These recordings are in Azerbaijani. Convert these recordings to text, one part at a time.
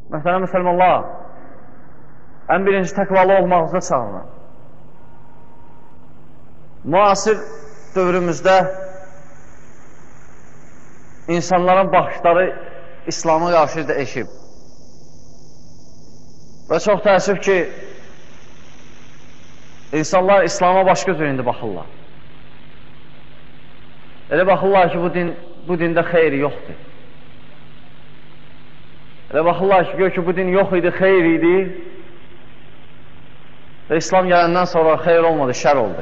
Məsələn, müsəlmanlar ən birinci təqvalı olmağınıza çağırın. Müasir dövrümüzdə insanların baxışları İslama qarşı dəyişib. Və çox təəssüf ki, insanlar İslama başqa cür indi baxırlar. Elə baxırlar ki, bu dində xeyri yoxdur. Elə baxırlar ki, gör ki, bu din yox idi, xeyr idi və İslam gələndən sonra xeyr olmadı, şər oldu.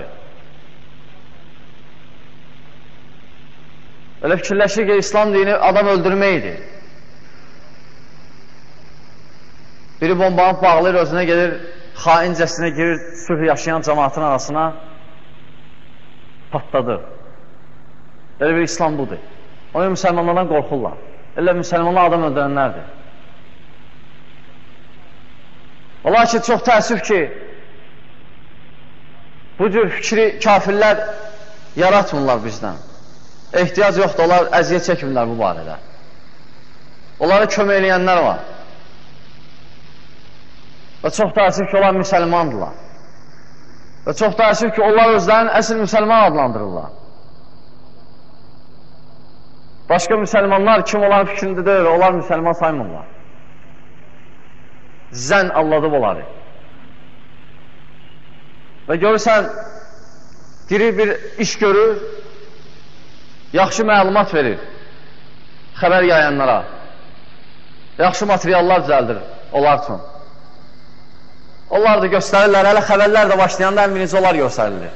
Elə fikirləşir ki, İslam dini adam öldürməkdir. Biri bombanı bağlayır, özünə gelir, xaincəsinə girir, sülh yaşayan cəmaatın arasına patladır. Elə bir İslam budur. Onun müsəlmanlardan qorxurlar. Elə müsəlmanlar adam öldürənlərdir. Ola ki, çox təəssüf ki, bu cür fikri kafirlər yaratmırlar bizdən. Ehtiyac yoxdur, onlar əziyyət çəkmirlər bu barədə. Onlara kömək eləyənlər var. Və çox təəssüf ki, onlar müsəlmandırlar. Və çox təəssüf ki, onlar özlərini əsl müsəlman adlandırırlar. Başqa müsəlmanlar kim olan fikrində deyil, onlar müsəlman saymırlar. Zən alladıb onları. Və görürsən, diri bir iş görür, yaxşı məlumat verir xəbər yayanlara. Yaxşı materiallar düzəldir onlar üçün. Onlar da göstərirlər, hələ xəbərlər də başlayanda ən birinci onlar göstərilir.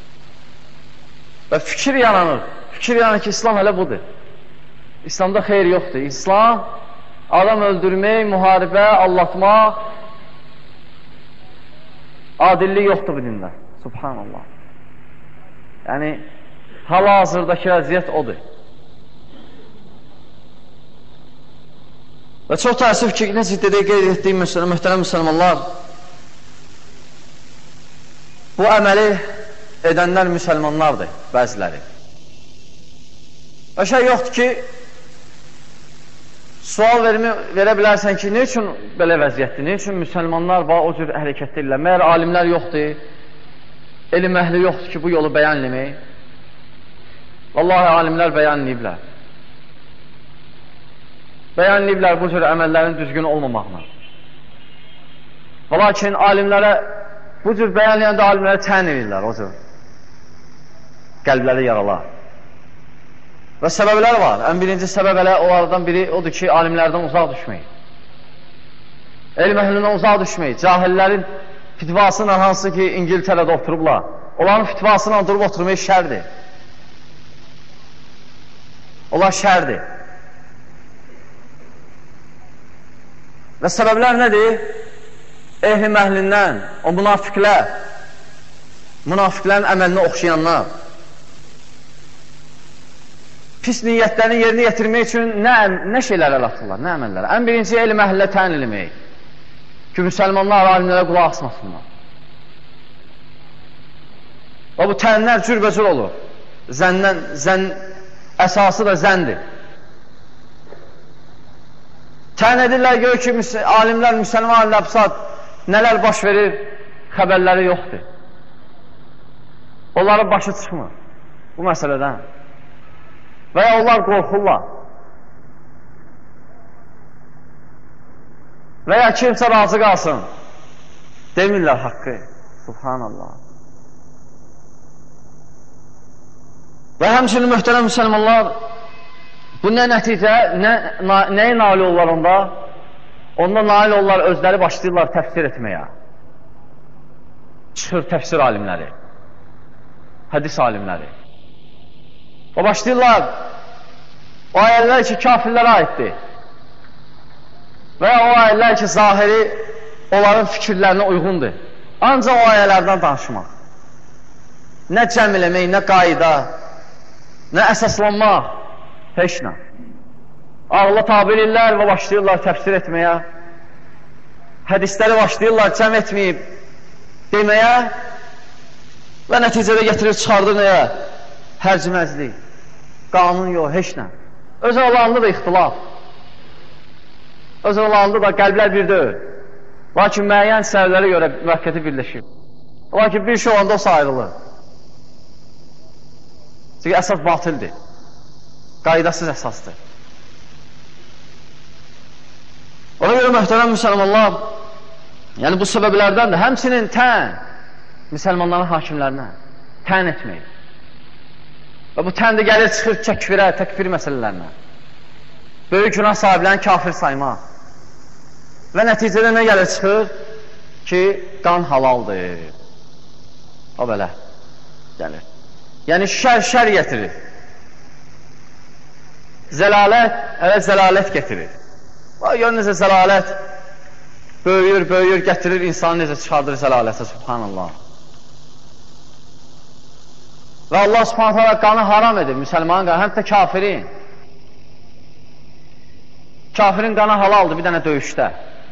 Və fikir yananır. Fikir yanır ki, İslam hələ budur. İslamda xeyr yoxdur. İslam, adam öldürmək, müharibə, allatmaq, adillik yoxdur bu dində. Subhanallah. Yəni, hal-hazırdakı vəziyyət odur. Və çox təəssüf ki, necə dedik, qeyd etdiyim mühtərəm müsəlmanlar, bu əməli edənlər müsəlmanlardır, bəziləri. Və şey yoxdur ki, sual verə bilərsən ki, ne üçün belə vəziyyətdir, ne üçün müsəlmanlar o cür hərəkət edirlər? Məyər alimlər yoxdur, elm əhli yoxdur ki, bu yolu bəyan eləmək? Vallahi alimlər bəyan eləyiblər. Bəyan eləyiblər bu cür əməllərin düzgün olmamaqla. Və lakin alimlərə, bu cür bəyan eləyəndə alimlərə tən edirlər o cür. Qəlbləri yaralar. Və səbəblər var. Ən birinci səbəb elə onlardan biri odur ki, alimlərdən uzaq düşmək. Elm əhlindən uzaq düşmək. Cahillərin fitvasıyla hansı ki, İngiltərədə oturublar, onların fitvasıyla durub oturmaq şərdir. Onlar şərdir. Və səbəblər nədir? Ehli məhlindən, o münafiqlərin əməlinə oxşayanlar, pis niyyətlərini yerinə yetirmək üçün nə şeylər əl atırlar, nə əməllər? Ən birinci, elm əhlilə təyin eləmək ki, müsəlmanlar alimlərə qulaq asmasınlar. Və bu təyinlər cürbəcür olur. Zən əsası da zəndir. Təyin edirlər, gör ki, alimlər, müsəlman alimlər nələr baş verir, xəbərləri yoxdur. Onların başı çıxmır bu məsələdən. Və ya onlar qorxurlar. Və ya kimsə razı qalsın. Demirlər haqqı. Subhanallah. Və həmçinin möhtərəm müsəlmanlar, bu nə nəticə, nəyə nail olurlar onda? Onda nail olurlar, özləri başlayırlar təfsir etməyə. Çıxır təfsir alimləri, hədis alimləri. O başlayırlar, o ayələr ki, kafirlərə aiddir. Və ya o ayələr ki, zahiri onların fikirlərinə uyğundur. Ancaq o ayələrdən danışmaq. Nə cəm eləmək, nə qayda, nə əsaslanmaq, heç nə. Ağla tabi edirlər və başlayırlar təfsir etməyə. Hədisləri başlayırlar cəm etməyib deməyə və nəticədə gətirir, çıxardır nəyə? öz aralarında da qəlblər bir deyil. Lakin müəyyən səbəblərə görə müvəqqəti birləşir. Lakin bir şey olanda o ayrılır. Çünki əsas batildir. Qaydasız əsasdır. Ona görə möhtərəm müsəlmanlar, yəni bu səbəblərdən də həmçinin müsəlmanların hakimlərinə tən etmək. Və bu tən də gəlir çıxır təkfir məsələlərinə. Böyük günah sahiblərini kafir saymaq. Və nəticədə nə gəlir çıxır? Ki, qan halaldır. O belə gəlir. Yəni şər gətirir. Zəlalət gətirir. Gör necə zəlalət böyüyür, gətirir, insanı necə çıxardır zəlalətə, subhanallah. Və Allah subhanət hələ qanı haram edir, müsəlmanın qanı, həm də kafirin. Kafirin qanı halaldır bir dənə döyüşdə.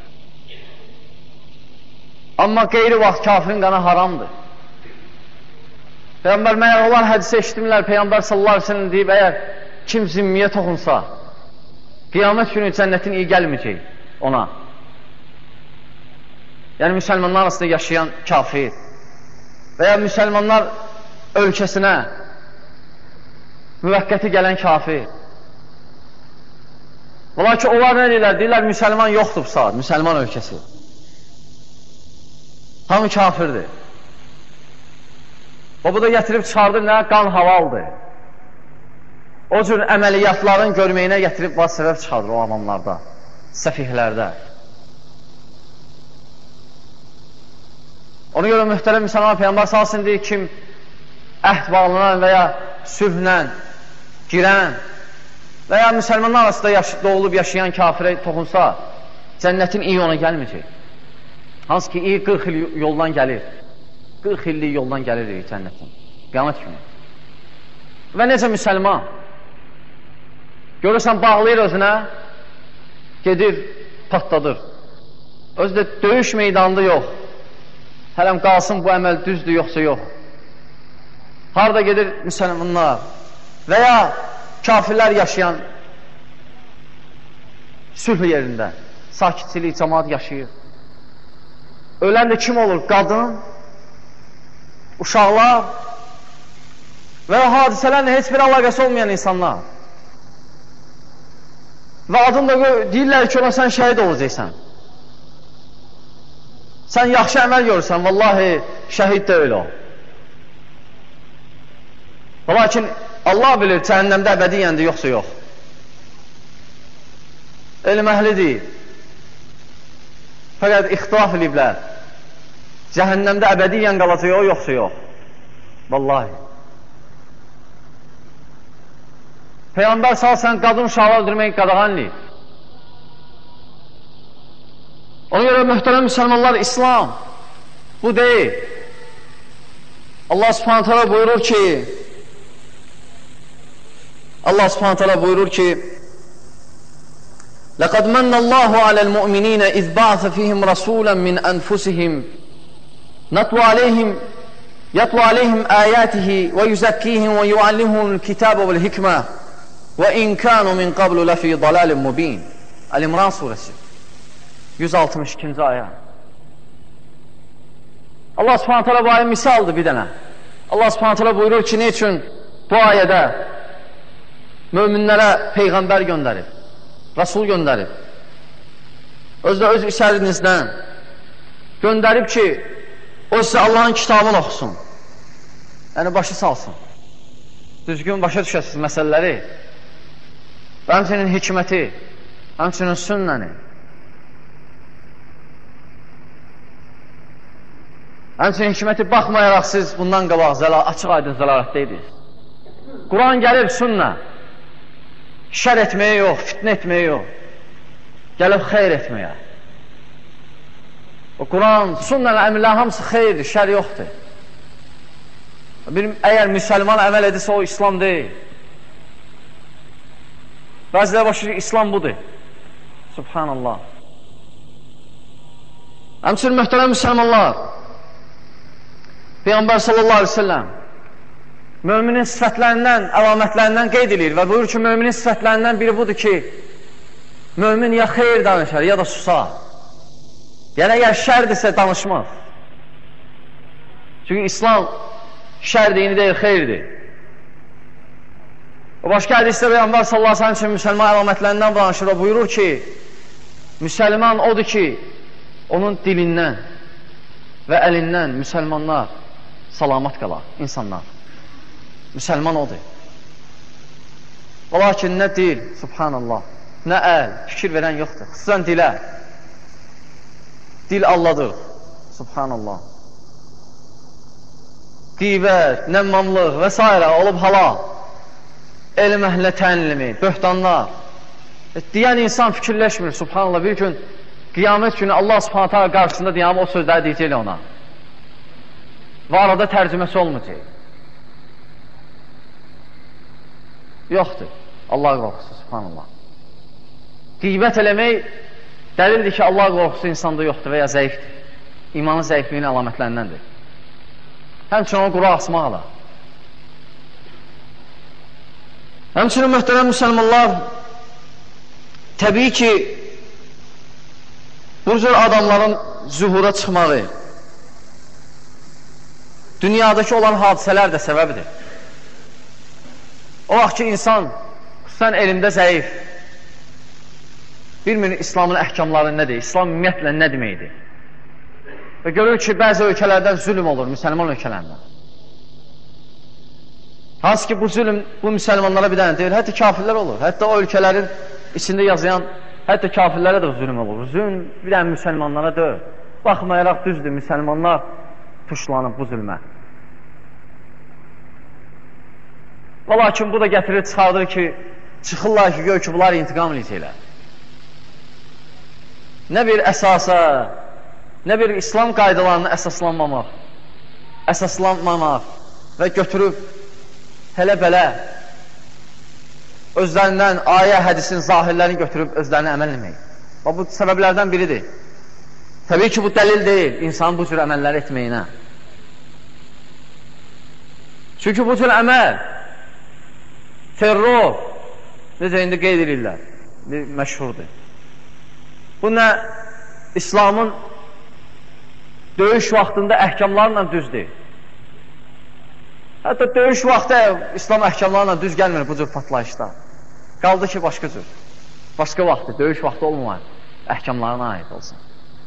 Amma qeyri vaxt kafirin qanı haramdır. Peyğəmbər məyər olan hədisi eşitmirlər, Peyğəmbər sallallahu aleyhi ve sellem deyib, əgər kim zimmiyə toxunsa, qiyamət günü cənnətin iyi gəlməyəcək ona. Yəni, müsəlmanlar arasında yaşayan kafir və ya müsəlmanlar ölkəsinə müvəqqəti gələn kafir. Ola ki, onlar nə deyirlər? Deyirlər, müsəlman yoxdur bu saat, müsəlman ölkəsi. Hamı kafirdir. O, bu da gətirib çıxardır, nə? Qan halaldır. O cür əməliyyatların görməyinə gətirib səbəb çıxardır o amamlarda, səfihlərdə. Ona görə mühtərəm müsəlman Peyğəmbər salsın deyir, kim əhd bağlanan və ya sülhlə girən və ya müsəlmanlar arasında doğulub yaşayan kafirə toxunsa, cənnətin iyi ona gəlməyəcək. Hansı ki, iyi 40 il yoldan gəlir. 40 illik yoldan gəlir cənnətin. Qiyamət günü. Və necə müsəlman? Görürsən, bağlayır özünə, gedir, patladır. Özü də döyüş meydanında yox. Hələm qalsın bu əməl düzdür, yoxsa yox. Harada gedir müsəlmanlar və ya kafirlər yaşayan sülh yerində, sakitçilik, cəmaat yaşayır. Ölən də kim olur? Qadın, uşaqlar və hadisələrlə heç bir əlaqəsi olmayan insanlar. Və adın da deyirlər ki, ona sən şəhid olacaqsan. Sən yaxşı əməl görürsən, vallahi şəhid də öyle ol. Lakin Allah bilir, cəhənnəmdə əbədiyyəndir, yoxsa yox. Elm əhli deyil. Fəqət ixtilaf ediblər. Cəhənnəmdə əbədiyyən qalacaq o, yoxsa yox. Vallahi. Peyğəmbər salsan qadın uşaqlar öldürmək qadağanlıyıb. Ona görə möhtərəm müsəlmanlar, İslam bu deyil. Allah subhanət hələ buyurur ki لَقَدْ مَنَّ اللّٰهُ عَلَى الْمُؤْمِنِينَ اِذْ بَعْثَ فِيهِمْ رَسُولًا مِنْ أَنْفُسِهِمْ يَتْلُو عَلَيْهِمْ آيَاتِهِ وَيُزَكِّيهِمْ وَيُعَلِّمُهُمُ الْكِتَابَ وَالْحِكْمَةَ وَاِنْ كَانُوا مِنْ قَبْلُ لَفِي ضَلَالٍ مُب۪ينَ Əl-İmran suresi 162-ci aya. Allah subhanət hələ bu ayə misaldır bir dənə. Allah subhanət hələ buyurur ki, ne üçün bu ayədə möminlərə Peyğəmbər göndərib, Rasul göndərib. Özdə öz içərinizdən göndərib ki, o sizə Allahın kitabını oxusun. Yəni, başı salsın. Düzgün başa düşəsiniz məsələləri. Və həmçinin hikməti, həmçinin sünnəni. Həmçinin hikməti baxmayaraq siz bundan qabaq açıq aydın zəlalətdəydiniz. Quran gəlir sünnə. Şər etməyə yox, fitnə etməyə yox. Gəlib xeyr etməyə. O Quran, sünnələ əmrlər hamısı xeyirdir, şər yoxdur. Əgər müsəlman əməl edirsə, o İslam deyil. Bəziləri başlayır, İslam budur. Subhanallah. Həmçinin möhtərəm müsəlmanlar, Peyğəmbər sallallahu aleyhi ve sellem müminin sifətlərindən, əlamətlərindən qeyd edir və buyurur ki, müminin sifətlərindən biri budur ki, Mömin ya xeyr danışar, ya da susar. Yəni, əgər şərdirsə danışmaz. Çünki İslam şər dini deyil, xeyirdir. O başqa hədisdə Peyğəmbər sallallahu əleyhi və səlləm üçün müsəlman əlamətlərindən danışır. O buyurur ki, müsəlman odur ki, onun dilindən və əlindən müsəlmanlar salamat qalar, insanlar. Müsəlman odur. Lakin nə dil, subhanallah, nə əl, fikir verən yoxdur. Xüsusən dilə. Dil Allahdır, subhanallah. Qeybət, nəmmamlıq və s. olub halal. Elm əhlinə tənlimi, böhtanlar. Deyən insan fikirləşmir, subhanallah. Bir gün, qiyamət günü Allah subhanətə qarşısında deyəm, o sözləri deyəcək ona. Və arada tərcüməsi olmayacaq. Yoxdur. Allah qorxusu, subhanallah. Qeybət eləmək dəlildir ki, Allah qorxusu insanda yoxdur və ya zəifdir. İmanın zəifliyinin əlamətlərindəndir. Həmçinin onu quru asmaqla. Həmçinin möhtərəm müsəlmanlar, təbii ki, bu cür adamların zühura çıxmağı, dünyadakı olan hadisələr də səbəbidir. O vaxt ki, insan xüsusən elmdə zəif, bilmir İslamın əhkamları nədir, İslam ümumiyyətlə nə deməkdir. Və görür ki, bəzi ölkələrdən zülm olur, müsəlman ölkələrdən. Hansı ki, bu zülm bu müsəlmanlara bir dənə deyil, hətta kafirlər olur. Hətta o ölkələrin içində yazıyan, hətta kafirlərə də zülm olur. Zülm bir dənə müsəlmanlara deyil. Baxmayaraq düzdür, müsəlmanlar tuşlanıb bu zülmə. Və lakin bu da gətirir, çıxardır ki, çıxırlar ki, gör ki, bunlar intiqam eləyəcəklər. Nə bir əsasa, nə bir İslam qaydalarını əsaslanmamaq və götürüb hələ belə özlərindən ayə, hədisin zahirlərini götürüb özlərini əməl etmək. Və bu səbəblərdən biridir. Təbii ki, bu dəlil deyil insanın bu cür əməlləri etməyinə. Çünki bu cür əməl terror, necə indi qeyd edirlər, məşhurdur. Bu nə İslamın döyüş vaxtında əhkamlarla düzdür. Hətta döyüş vaxtı İslam əhkamlarla düz gəlmir bu cür patlayışda. Qaldı ki, başqa cür. Başqa vaxtı, döyüş vaxtı olmayan əhkamlarına aid olsun.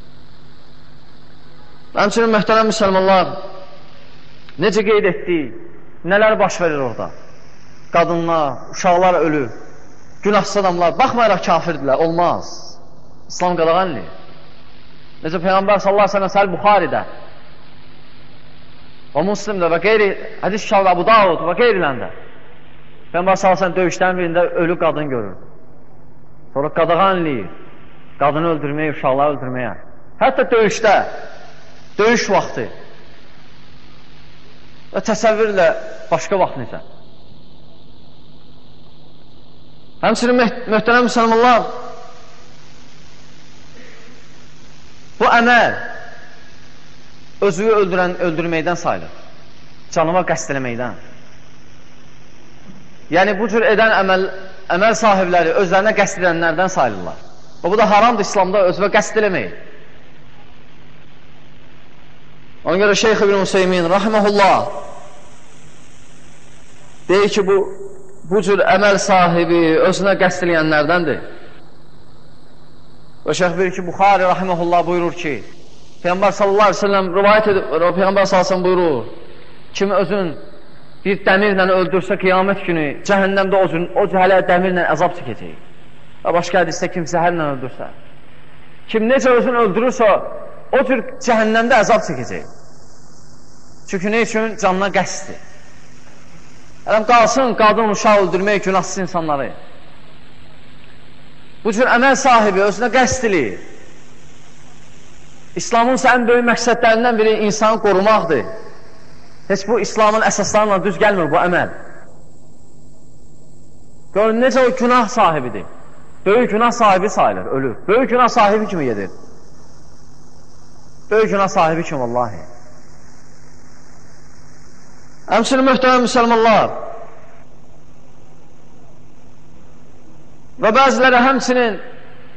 Həmçinin möhtərəm müsəlmanlar, necə qeyd etdik, nələr baş verir orada? Qadınlar, uşaqlar ölür, günahsız adamlar, baxmayaraq kafirdirlər, olmaz. İslam qadağan eləyir. Necə Peyğəmbər sallallahu əleyhi və səlləm Buxaridə və Müslimdə və qeyri hədis kitabı Əbu Davud və qeyriləndə Peyğəmbər sallallahu əleyhi və səlləm döyüşlərin birində ölü qadın görür. Sonra qadağan eləyir. Qadını öldürməyə, uşaqları öldürməyə. Hətta döyüşdə, döyüş vaxtı və təsəvvürlə başqa vaxt necə. Həmçinin möhtərəm müsəlmanlar, bu əməl özünü öldürməkdən sayılır. Canıma qəsd eləməkdən. Yəni, bu cür edən əməl sahibləri özlərinə qəsd edənlərdən sayılırlar. Və bu da haramdır İslamda özünə qəsd eləmək. Ona görə Şeyx İbn Hüseymin, rahiməhullah, deyir ki, bu cür əməl sahibi özünə qəsd eləyənlərdəndir. Və Şeyx bilir ki, Buxari rahiməhullah buyurur ki, Peyğəmbər sallallahu aleyhi ve sellem rivayət edir, Peyğəmbər sallallahu aleyhi ve sellem buyurur, kimi özün bir dəmirlə öldürsə qiyamət günü, cəhənnəmdə o hələ dəmirlə əzab çəkəcək. Və başqa hədisdə kim zəhərlə öldürsə, kim necə özünü öldürürsə, o cür cəhənnəmdə əzab çəkəcək. Çünki ne üçün? Canına qəsdir. Ələm qalsın qadın uşaq öldürmək günahsız insanları. Bu cür əməl sahibi özünə qəsd eləyir. İslamın ən böyük məqsədlərindən biri insanı qorumaqdır. Heç bu İslamın əsaslarına düz gəlmir bu əməl. Görün, necə o günah sahibidir. Böyük günah sahibi sayılır, ölür. Böyük günah sahibi kimi gedir. Böyük günah sahibi kimi, vallahi. Həmçinin möhtərəm müsəlmanlar, və bəziləri həmçinin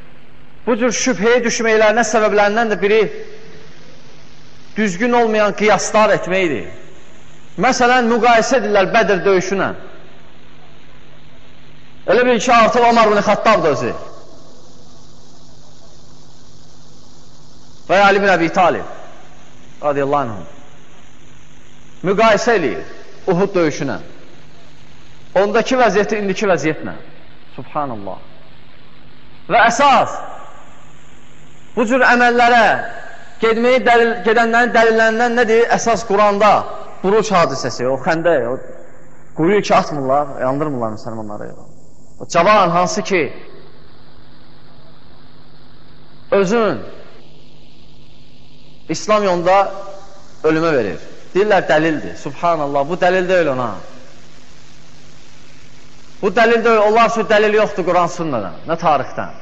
bu cür şübhəyə düşməklərinin səbəblərindən də biri düzgün olmayan qiyaslar etməkdir. Məsələn, müqayisə edirlər Bədir döyüşünə. Elə bil ki, artıq Ömər ibn Xattab da özü. Və Ali ibn Əbi Talib radiyallahu anh. Müqayisə edir Uhud döyüşünə. Ondakı vəziyyəti indiki vəziyyətlə. Subhanallah. Və əsas bu cür əməllərə gedənlərin dəlillərindən nədir? Əsas Quranda buruc hadisəsi, o xəndə, o quruyu ki atmırlar, yandırmırlar müsəlmanları. O cavan hansı ki özün İslam yolunda ölümə verir. Deyirlər dəlildir. Subhanallah, bu dəlil deyil ona. Bu dəlil deyil, onlar üçün dəlil yoxdur Quran sünnədən, nə tarixdən.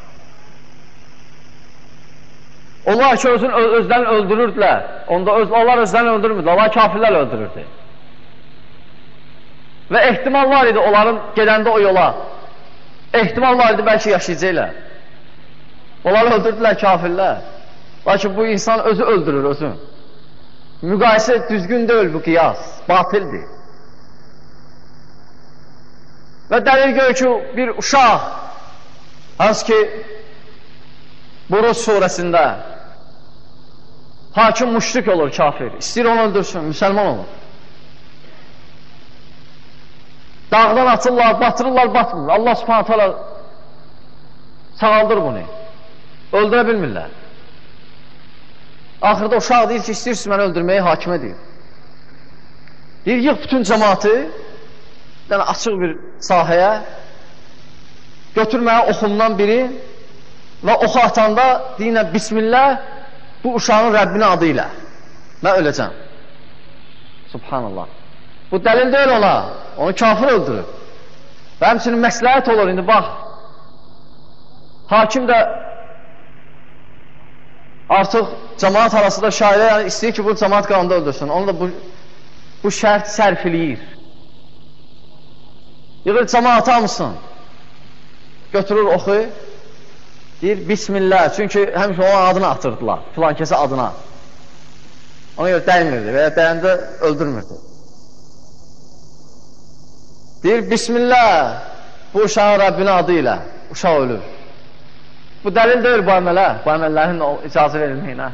Onlar ki, özlərini öldürürdülər. Onlar özlərini öldürmürdülər, onlar kafirlər öldürürdü. Və ehtimal var idi onların gedəndə o yola. Ehtimal var idi, bəlkə yaşayacaqlar. Onlar öldürdülər kafirlər. Lakin bu insan özü öldürür, özü. Müqayisə düzgün deyil bu qiyas, batildir. Və dəlil görür ki, bir uşaq, hansı ki, Buruc surəsində hakim müşrik olur, kafir. İstəyir onu öldürsün, müsəlman olur. Dağdan atırlar, batırırlar, batmırlar. Allah subhanət hala sağaldır bunu. Öldürə bilmirlər. Axırda uşaq deyir ki, istəyirsiniz məni öldürməyi hakimə deyir. Deyir, yığ bütün cəmaatı, yəni açıq bir sahəyə, götür mənə oxumdan biri və oxu atanda deyinə Bismillah, bu uşağın Rəbbinin adı ilə mən öləcəm. Subhanallah. Bu dəlil deyil ona, onu kafir öldürür. Və həmçinin məsləhət olur, indi bax, hakim də artıq cəmaat arasında şahidə, yəni istəyir ki, bu cəmaat qanında öldürsün. Onu da bu şərt sərf eləyir. Yığır cəmaatı hamısın, götürür oxu, deyir Bismillah, çünki həmişə onun adını atırdılar, filan kəsə adına. Ona görə dəymirdi və ya dəyəndə öldürmürdü. Deyir Bismillah, bu uşağın Rəbbinin adı ilə, uşaq ölür. Bu dəlil deyil bu əməllərin icazə verilməyinə.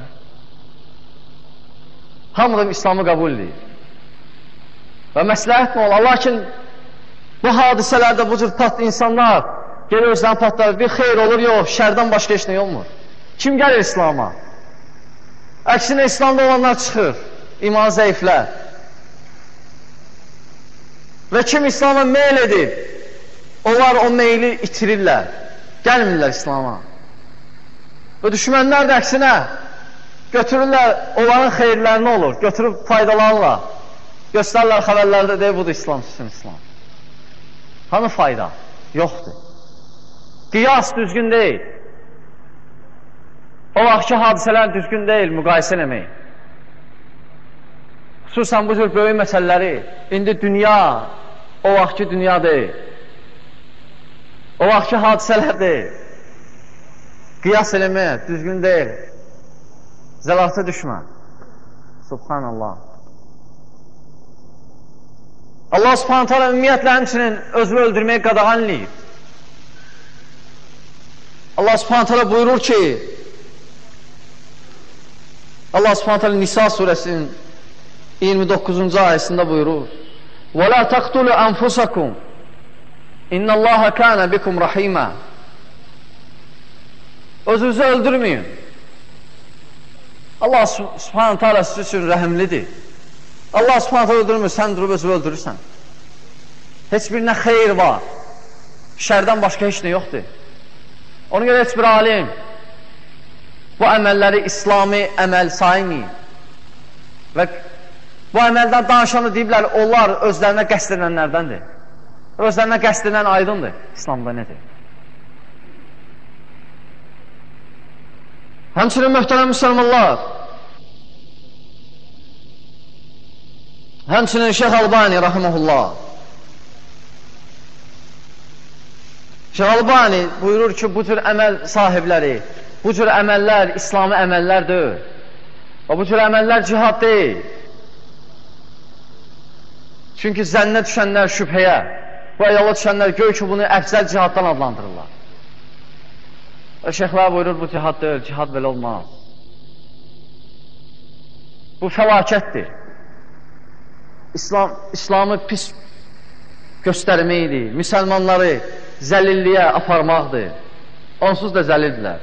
Hamıda İslamı qəbul edir. Və məsləhət nə olar? Lakin bu hadisələrdə bu cür insanlar gəlir özlərini patlar, bir xeyr olur, yox, şərdən başqa heç nə olmur. Kim gəlir İslama? Əksinə İslamda olanlar çıxır, iman zəiflər. Və kim İslama meyl edir, onlar o meyli itirirlər, gəlmirlər İslama. Və düşmənlər də əksinə götürürlər, onların xeyirlərini olur, götürüb faydalanırlar. Göstərirlər xəbərlərdə, deyir, budur İslam, sizin İslam. Hanı fayda? Yoxdur. Qiyas düzgün deyil. O vaxtki hadisələr düzgün deyil, müqayisə eləmək. Xüsusən bu cür böyük məsələləri, indi dünya, o vaxtki dünya deyil. O vaxtki hadisələr deyil. Qiyas eləmək düzgün deyil. Zəlatə düşmə. Subhanallah. Allah subhanət hala ümumiyyətlə həmçinin özünü öldürməyi qadağan eləyib. Allah subhanət hala buyurur ki, Allah subhanət hala Nisa surəsinin 29-cu ayəsində buyurur: وَلَا تَقْتُلُوا أَنْفُسَكُمْ اِنَّ اللّٰهَ كَانَ بِكُمْ رَحِيمًا. Özünüzü öldürməyin. Allah subhanət hala siz üçün rəhimlidir. Allah subhanət hala öldürmür, sən durub özünü öldürürsən. Heç birinə xeyir var. Şərdən başqa heç nə yoxdur. Ona görə heç bir alim bu əməlləri İslami əməl saymayın. Və bu əməldən danışanı deyiblər, onlar özlərinə qəsd edənlərdəndir. Özlərinə qəsd edən aydındır İslamda nədir. Həmçinin möhtərəm müsəlmanlar, həmçinin Şeyx Albani rahimehullah, Şeyx Albani buyurur ki, bu tür əməl sahibləri bu cür əməllər İslami əməllər deyil. Və bu cür əməllər cihad deyil. Çünki zənnə düşənlər şübhəyə və yola düşənlər göy ki, bunu əfzəl cihaddan adlandırırlar. Və şeyxlər buyurur, bu cihad deyil, cihad belə olmaz. Bu fəlakətdir. İslamı pis göstərməkdir, müsəlmanları zəlilliyə aparmaqdır. Onsuz da zəlildilər.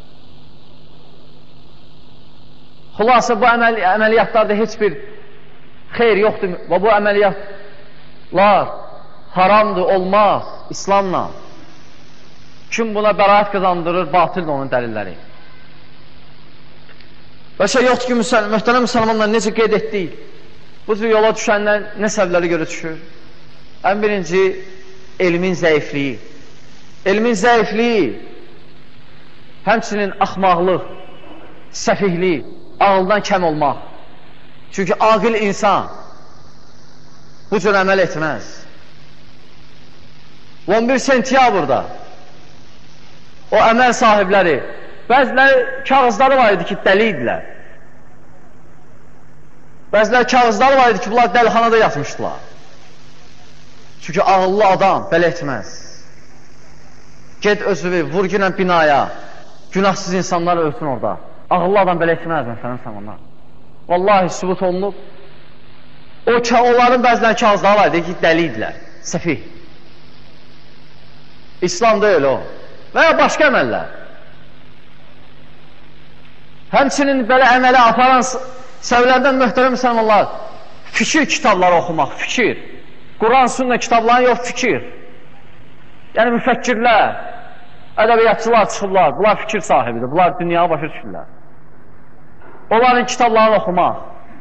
Xülasə, bu əməliyyatlarda heç bir xeyr yoxdur və bu əməliyyatlar haramdır, olmaz İslamla. Kim buna bəraət qazandırır, batildir onun dəlilləri. Və şey yoxdur ki, möhtərəm müsəlmanlar necə qeyd etdik, bu cür yola düşənlər nə səbəbləri görə düşür? Ən birinci, elmin zəifliyi. Elmin zəifliyi, həmçinin axmaqlıq, səfihlik, ağıldan kəm olmaq. Çünki aqil insan bu cür əməl etməz. 11 sentyabrda o əməl sahibləri, bəziləri kağızları var idi ki, dəli idilər. Bəziləri kağızları var idi ki, bunlar dəlixanada yatmışdılar. Çünki ağıllı adam belə etməz. Ged özünü, vur günə binaya, günahsız insanlar ölsün orada. Ağıllı adam belə etməz, məsələn, insanlar. Vallahi sübut olunub. Onların bəzilən kağızları var idi ki, dəli idilər, səfih. İslam deyil o. Və ya başqa əməllər. Həmçinin belə əmələ aparan səvlərdən möhtərəm müsəlmanlar, fikir kitabları oxumaq, fikir. Quran, sünnə kitablarını yox, fikir. Yəni müfəkkirlər, ədəbiyyatçılar çıxırlar, bunlar fikir sahibidir, bunlar dünyaya başa düşürlər. Onların kitablarını oxumaq.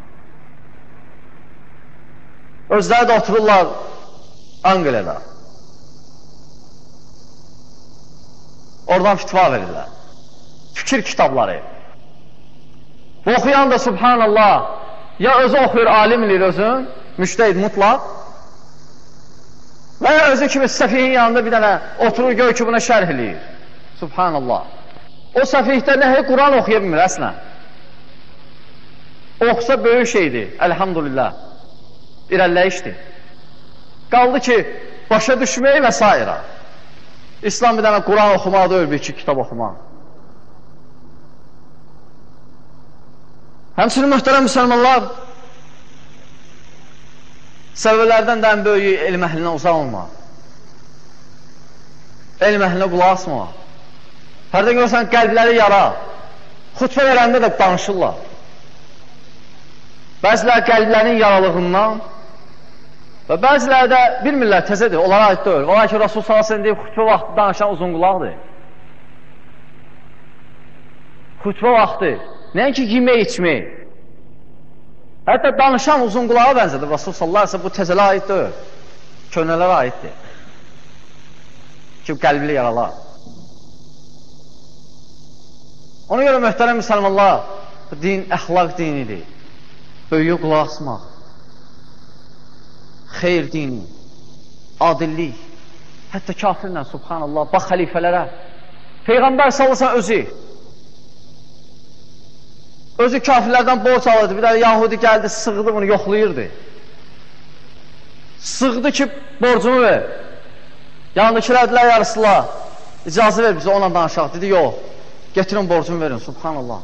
Özləri də otururlar Angliyada. Oradan fitva verirlər. Fikir kitabları. Bu oxuyan da subhanallah, ya özü oxuyur, alim bilir özün, müştəhid mutlaq, və ya özü kimi səfihin yanında bir dənə oturur, gör ki, buna şərh eləyir. Subhanallah. O səfihdə nəhi Quran oxuya bilmir, əslən. Oxusa böyük şeydir, əlhamdülillah. İrələyişdir. Qaldı ki, başa düşmək və s. İslam bir dənə Quran oxumaq da bir iki kitab oxumaq. Həmçinin möhtərəm müsəlmanlar, səbəblərdən də ən böyüyü elm əhlinə uzaq olmaq. Elm əhlinə qulaq asmaq. Hərdən görürsən, qəlbləri yara. Xutbə verəndə də danışırlar. Bəzilər qəlblərin yaralığından və bəziləri də bilmirlər, təzədir, onlara aid deyil. Olar ki, Rasul s.ə.v deyib, xutbə vaxtı danışan uzun qulaqdır. Xutbə vaxtı, nəinki yemək, içmək. Hətta danışan uzun qulağa bənzədir. Rasul s.ə.v bu təzələ aid deyil, köhnələrə aiddir. Ki, qəlbli yaralar. Ona görə möhtərəm müsəlmanlar, din əxlaq dinidir. Böyüyü qulaq asmaq, xeyr dini, adillik, hətta kafirlə, subhanallah, bax xəlifələrə. Peyğəmbər salırsan özü kafirlərdən borc alırdı, bir də Yahudi gəldi, sığdı bunu, yoxlayırdı. Sığdı ki, borcumu ver. Yanındakilər dedilər, yarısılar, icazə ver bizə, onunla danışaq. Dedi, yox, getirin borcumu verin, subhanallah.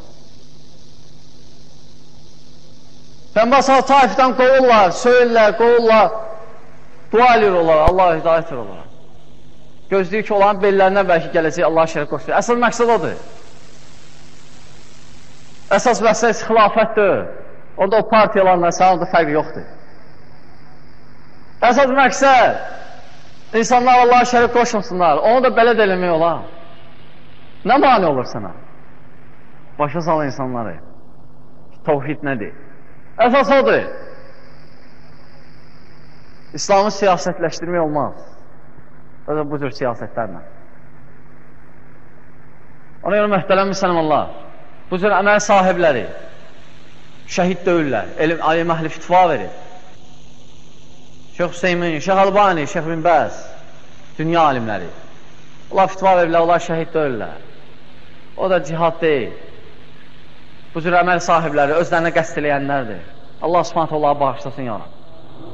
Peyğəmbər sallallahu Taifdən qovurlar, söyürlər, qovurlar, dua edir onlara, Allah hidayət edir onlara. Gözləyir ki, onların bellərindən bəlkə gələcək, Allah şərif qoşur. Əsas məqsəd odur. Əsas məqsəd xilafətdir. Orada o partiyalarla sağında fərqi yoxdur. Əsas məqsəd insanlar Allah şərif qoşmasınlar. Onu da belə də eləmək olar. Nə mani olur sənə? Başa sal insanları. Tevhid nədir? Əsas odur. İslamı siyasətləşdirmək olmaz. Bu cür siyasətlərlə. Ona görə möhtərəm müsəlmanlar, bu cür əməl sahibləri şəhid deyirlər, alim əhli fitva verir. Şeyx Hüseymin, Şeyx Albani, Şeyx bin Bəz, dünya alimləri. Allah fitva verirlər, onlar şəhid deyirlər. O da cihad deyil. Bu cür əməl sahibləri özlərinə qəsd eləyənlərdir. Allah subhanətə Allah'a bağışlasın ya Rab.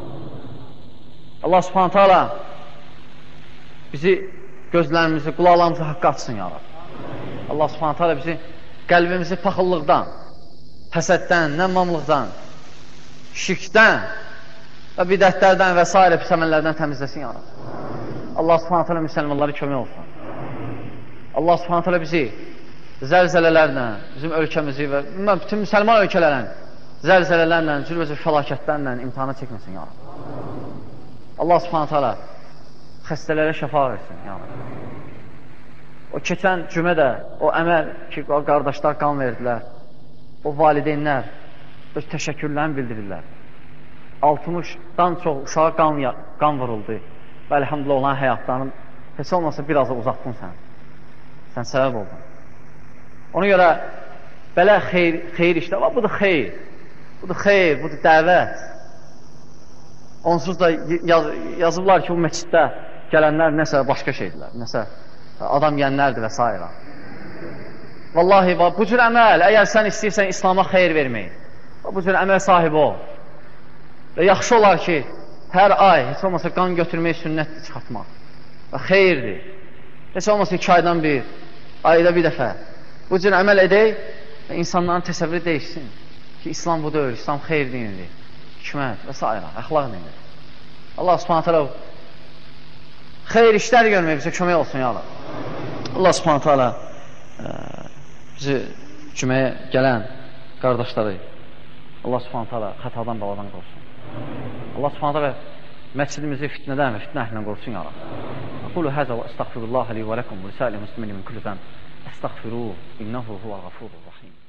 Allah subhanətə Allah bizi, gözlərimizi, qulaqlarımızı haqqa açsın ya Rab. Allah subhanətə Allah bizi, qəlbimizi paxıllıqdan, həsəddən, nəmmamlıqdan, şirkdən və bidətlərdən və s. pis əməllərdən təmizləsin ya Rab. Allah subhanətə Allah müsəlmanları kömək olsun. Allah subhanətə Allah bizi zəlzələlərlə, bizim ölkəmizi və bütün müsəlman ölkələrin zəlzələlərlə, cürbəcə fəlakətlərlə imtihana çəkməsin ya Rab. Allah subhanətə Allah xəstələrə şəfa versin ya Rab. O keçən cümə də o əməl ki, qardaşlar qan verdilər, o valideynlər öz təşəkkürlərini bildirirlər. 60-dan çox uşağa qan vuruldu və əlhamdülillah olan həyatlarının heç olmasa biraz da uzatdın sən. Sən səbəb oldun. Ona görə belə xeyir işlər var, budur xeyir. Budur xeyir, budur dəvət. Onsuz da yazıblar ki, bu məsciddə gələnlər nəsə başqa şeydirlər, nəsə adam yənlərdir və s. Vallahi, bu cür əməl, əgər sən istəyirsən İslama xeyir vermək, bu cür əməl sahibi ol. Və yaxşı olar ki, hər ay, heç olmasa qan götürmək sünnətdir çıxartmaq. Və xeyirdir. Heç olmasa 2 aydan bir, ayda bir dəfə. Bu cür əməl edək və insanların təsəvvürü değişsin ki, İslam budur, İslam xeyir dinidir, hikmət və s. əxlaq dinidir. Allah subhanətə Allah xeyir işlər görmək bizə kömək olsun ya Allah. Allah subhanətə Allah bizi cüməyə gələn qardaşları Allah subhanətə Allah xətadan baladan qorusun. Allah subhanətə Allah məscidimizi fitnədən və fitnə əhlindən qorusun ya Allah. Aqulu həzə və əstəğfirullah li və ləkum və lisəli müslimin min kulli zəm. Əstəğfiruhu, innəhu huvə ğafurur rahim.